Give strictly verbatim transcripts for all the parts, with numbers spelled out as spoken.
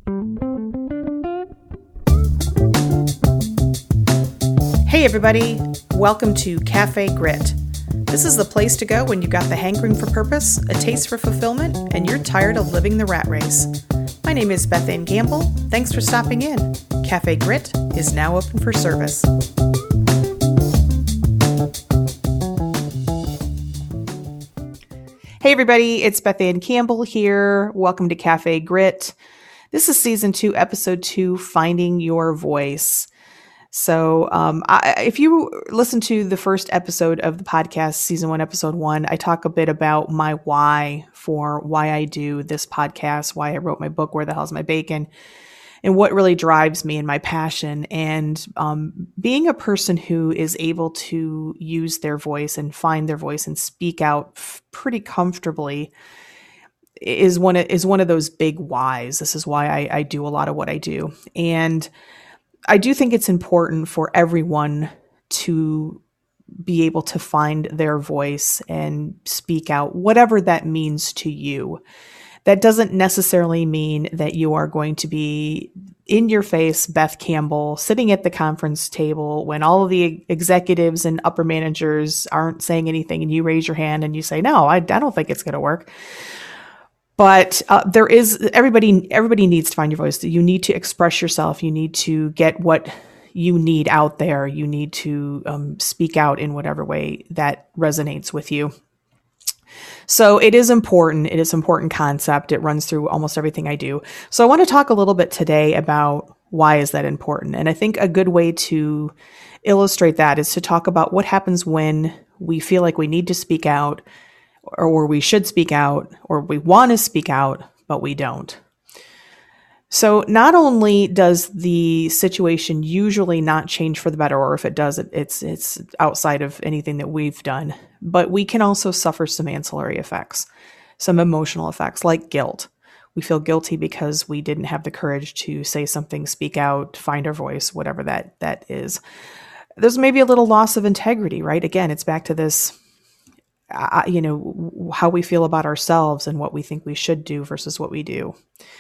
Hey everybody, welcome to Cafe Grit. This is the place to go when you've got the hankering for purpose, a taste for fulfillment, and you're tired of living the rat race. My name is Beth Ann Gamble. Thanks for stopping in. Cafe Grit is now open for service. Hey everybody, it's Beth Ann Campbell here. Welcome to Cafe Grit. This is season two, episode two, Finding Your Voice. So um, I, if you listen to the first episode of the podcast, season one, episode one, I talk a bit about my why for why I do this podcast, why I wrote my book, Where the Hell's My Bacon, and what really drives me and my passion. And um, being a person who is able to use their voice and find their voice and speak out f- pretty comfortably is one of, is one of those big whys. This is why I, I do a lot of what I do. And I do think it's important for everyone to be able to find their voice and speak out, whatever that means to you. That doesn't necessarily mean that you are going to be in your face, Beth Campbell, sitting at the conference table when all of the executives and upper managers aren't saying anything and you raise your hand and you say, no, I, I don't think it's going to work. But uh, there is, everybody, everybody needs to find your voice. You need to express yourself. You need to get what you need out there. You need to um, speak out in whatever way that resonates with you. So it is important. It is an important concept. It runs through almost everything I do. So I want to talk a little bit today about why is that important. And I think a good way to illustrate that is to talk about what happens when we feel like we need to speak out, or we should speak out, or we want to speak out, but we don't. So not only does the situation usually not change for the better, or if it does, it, it's it's outside of anything that we've done, but we can also suffer some ancillary effects, some emotional effects like guilt. We feel guilty because we didn't have the courage to say something, speak out, find our voice, whatever that that is. There's maybe a little loss of integrity, right? Again, it's back to this, Uh, you know, how we feel about ourselves and what we think we should do versus what we do.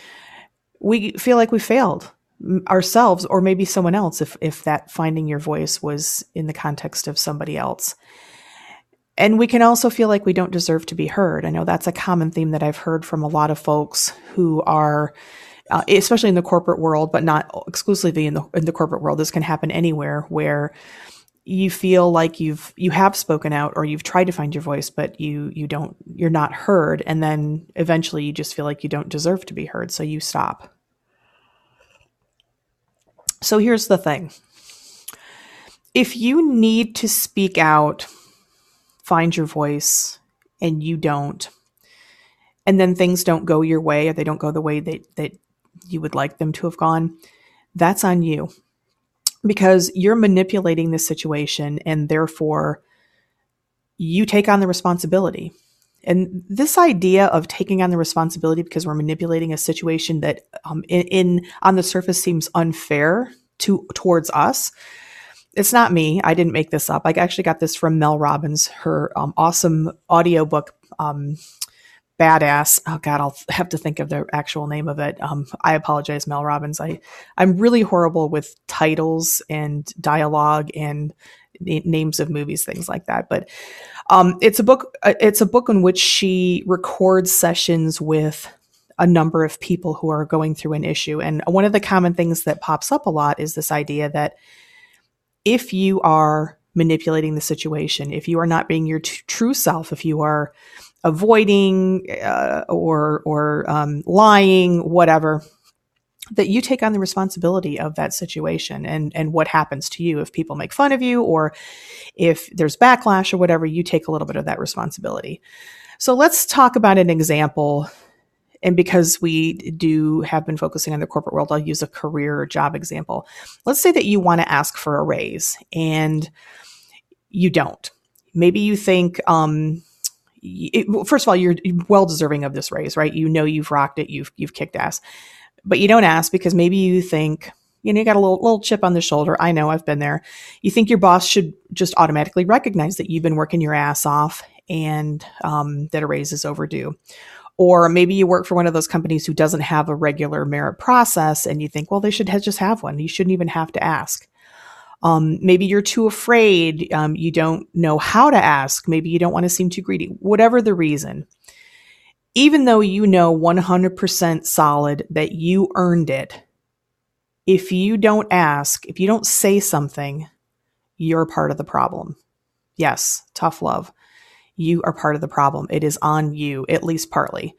We feel like we failed ourselves or maybe someone else if, if that finding your voice was in the context of somebody else. And we can also feel like we don't deserve to be heard. I know that's a common theme that I've heard from a lot of folks who are, uh, especially in the corporate world, but not exclusively in the, in the corporate world. This can happen anywhere where you feel like you've, you have spoken out or you've tried to find your voice, but you, you don't, you're not heard. And then eventually you just feel like you don't deserve to be heard. So you stop. So here's the thing. If you need to speak out, find your voice, and you don't, and then things don't go your way or they don't go the way that, that you would like them to have gone, that's on you. Because you're manipulating the situation and therefore you take on the responsibility. And this idea of taking on the responsibility because we're manipulating a situation that um, in, in on the surface seems unfair to towards us. It's not me. I didn't make this up. I actually got this from Mel Robbins, her um, awesome audiobook, um, Badass. Oh God, I'll have to think of the actual name of it. Um, I apologize, Mel Robbins. I, I'm really horrible with titles and dialogue and n- names of movies, things like that. But um, it's a book. It's a book in which she records sessions with a number of people who are going through an issue. And one of the common things that pops up a lot is this idea that if you are manipulating the situation, if you are not being your t- true self, if you are avoiding uh, or or um, lying, whatever, that you take on the responsibility of that situation and and what happens to you if people make fun of you or if there's backlash or whatever, you take a little bit of that responsibility. So let's talk about an example. And because we do have been focusing on the corporate world, I'll use a career or job example. Let's say that you want to ask for a raise and you don't. Maybe you think, um, It, well, first of all, you're well deserving of this raise, right? You know, you've rocked it. You've, you've kicked ass, but you don't ask because maybe you think, you know, you got a little, little chip on the shoulder. I know, I've been there. You think your boss should just automatically recognize that you've been working your ass off and um, that a raise is overdue. Or maybe you work for one of those companies who doesn't have a regular merit process and you think, well, they should ha- just have one. You shouldn't even have to ask. Um, maybe you're too afraid. Um, you don't know how to ask. Maybe you don't want to seem too greedy. Whatever the reason, even though you know one hundred percent solid that you earned it, if you don't ask, if you don't say something, you're part of the problem. Yes, tough love. You are part of the problem. It is on you, at least partly.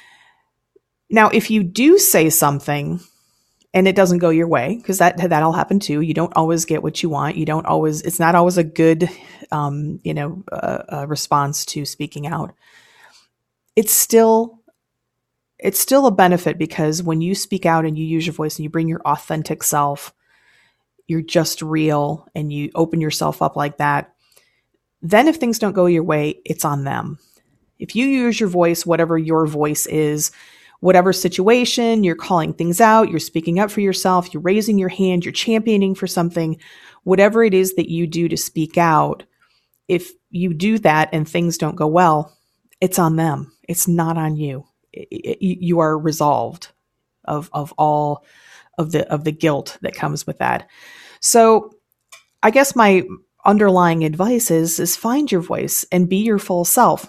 Now, if you do say something and it doesn't go your way, because that that'll happen too. You don't always get what you want. You don't always. It's not always a good, um, you know, uh, uh, response to speaking out. It's still, it's still a benefit, because when you speak out and you use your voice and you bring your authentic self, you're just real, and you open yourself up like that. Then if things don't go your way, it's on them. If you use your voice, whatever your voice is, whatever situation, you're calling things out, you're speaking up for yourself, you're raising your hand, you're championing for something, whatever it is that you do to speak out, if you do that and things don't go well, it's on them. It's not on you. It, it, you are resolved of, of all of the, of the guilt that comes with that. So I guess my underlying advice is, is find your voice and be your full self.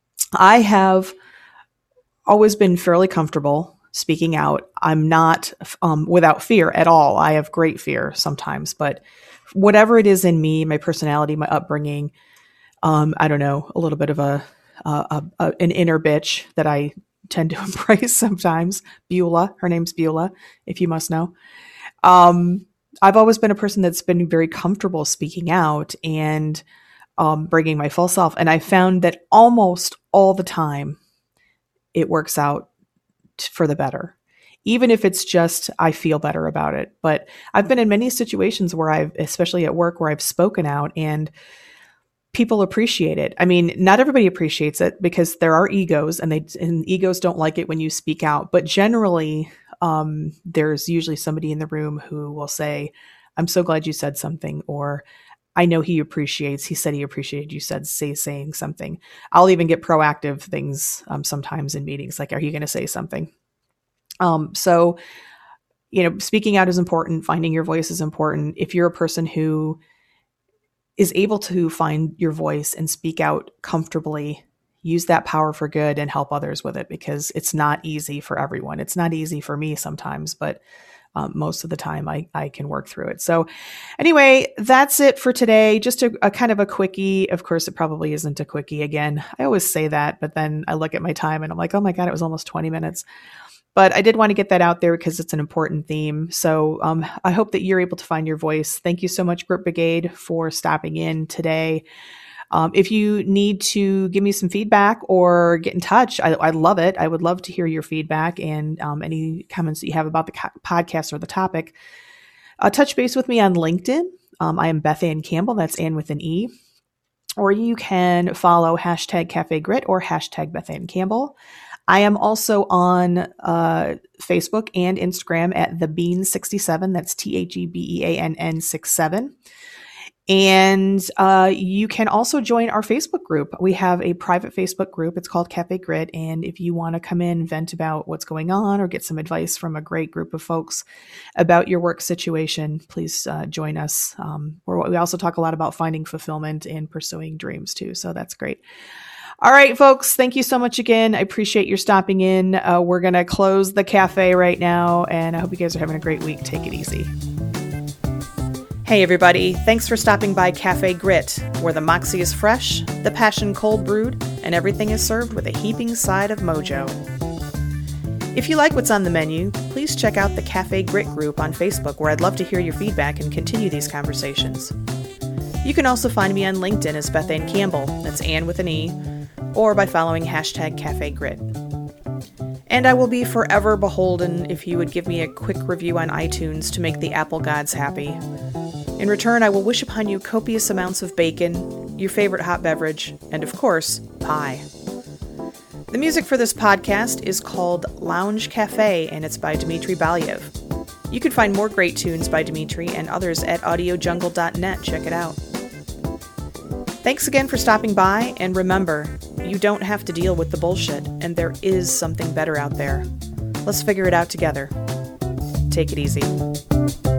I have always been fairly comfortable speaking out. I'm not um, without fear at all. I have great fear sometimes, but whatever it is in me, my personality, my upbringing, um, I don't know, a little bit of a, a, a an inner bitch that I tend to embrace sometimes. Beulah, her name's Beulah, if you must know. Um, I've always been a person that's been very comfortable speaking out and um, bringing my full self. And I found that almost all the time it works out t- for the better, even if it's just, I feel better about it. But I've been in many situations where I've, especially at work, where I've spoken out and people appreciate it. I mean, not everybody appreciates it, because there are egos, and they, and egos don't like it when you speak out. But generally, Um, there's usually somebody in the room who will say, I'm so glad you said something, or I know he appreciates, he said he appreciated you said, say, saying something. I'll even get proactive things um, sometimes in meetings, like, are you going to say something? Um, so, you know, speaking out is important. Finding your voice is important. If you're a person who is able to find your voice and speak out comfortably, use that power for good and help others with it, because it's not easy for everyone. It's not easy for me sometimes, but um, most of the time I, I can work through it. So anyway, that's it for today. Just a, a kind of a quickie. Of course, it probably isn't a quickie. Again, I always say that, but then I look at my time and I'm like, oh my God, it was almost twenty minutes. But I did want to get that out there because it's an important theme. So um, I hope that you're able to find your voice. Thank you so much, Grit Brigade, for stopping in today. Um, if you need to give me some feedback or get in touch, I, I love it. I would love to hear your feedback and um, any comments that you have about the co- podcast or the topic. Uh, touch base with me on LinkedIn. Um, I am Beth Ann Campbell. That's Ann with an E. Or you can follow hashtag Cafe Grit or hashtag Beth Ann Campbell. I am also on uh, Facebook and Instagram at The Bean sixty-seven. That's T H E B E A N N six seven. And uh, you can also join our Facebook group. We have a private Facebook group. It's called Cafe Grit. And if you want to come in, vent about what's going on, or get some advice from a great group of folks about your work situation, please uh, join us. Um, we also talk a lot about finding fulfillment and pursuing dreams too. So that's great. All right, folks, thank you so much again. I appreciate your stopping in. Uh, we're going to close the cafe right now, and I hope you guys are having a great week. Take it easy. Hey, everybody. Thanks for stopping by Cafe Grit, where the moxie is fresh, the passion cold brewed, and everything is served with a heaping side of mojo. If you like what's on the menu, please check out the Cafe Grit group on Facebook, where I'd love to hear your feedback and continue these conversations. You can also find me on LinkedIn as Beth Ann Campbell, that's Ann with an E, or by following hashtag Cafe Grit. And I will be forever beholden if you would give me a quick review on iTunes to make the Apple gods happy. In return, I will wish upon you copious amounts of bacon, your favorite hot beverage, and of course, pie. The music for this podcast is called Lounge Cafe, and it's by Dmitry Balyev. You can find more great tunes by Dmitry and others at audio jungle dot net. Check it out. Thanks again for stopping by, and remember, you don't have to deal with the bullshit, and there is something better out there. Let's figure it out together. Take it easy.